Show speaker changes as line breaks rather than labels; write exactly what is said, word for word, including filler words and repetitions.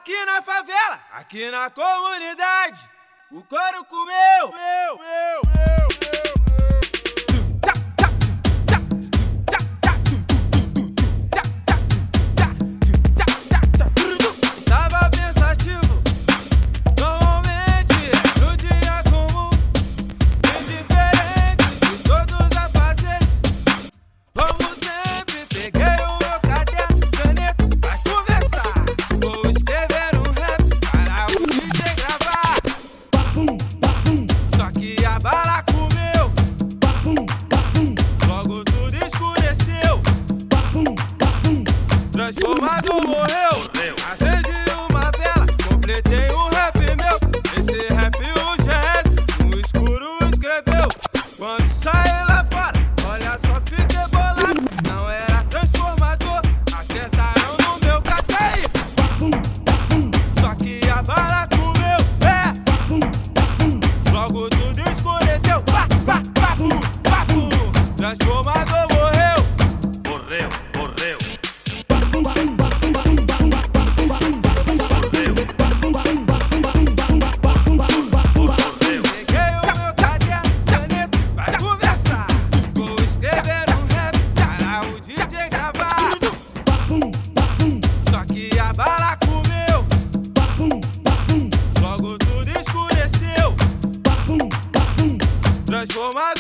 Aqui na favela, aqui na comunidade, o couro comeu, meu, meu, meu, meu. Estava pensativo, normalmente é no dia comum, indiferente de todos a fazer. Como sempre, peguei o meu caderno, caneta, pra conversar. Vou escrever um rap para o D J gravar. Só que a bala comeu, logo tudo escureceu. Transformador morreu, acendi uma vela, completei um rap meu. Esse rap o G S no escuro escreveu. Quando saí lá fora, olha só, fiquei bolado. Não era transformador, acertaram no meu K T I. Só que a bala comeu, é. Logo tudo escureceu, pá, pá, pá, pum, pá, pum. Transformador morreu,
Morreu, morreu.
peguei o meu caderno, caneta, vai conversar. Vou escrever um rap para o D J gravar. Só que a bala comeu, logo tudo escureceu. Transformador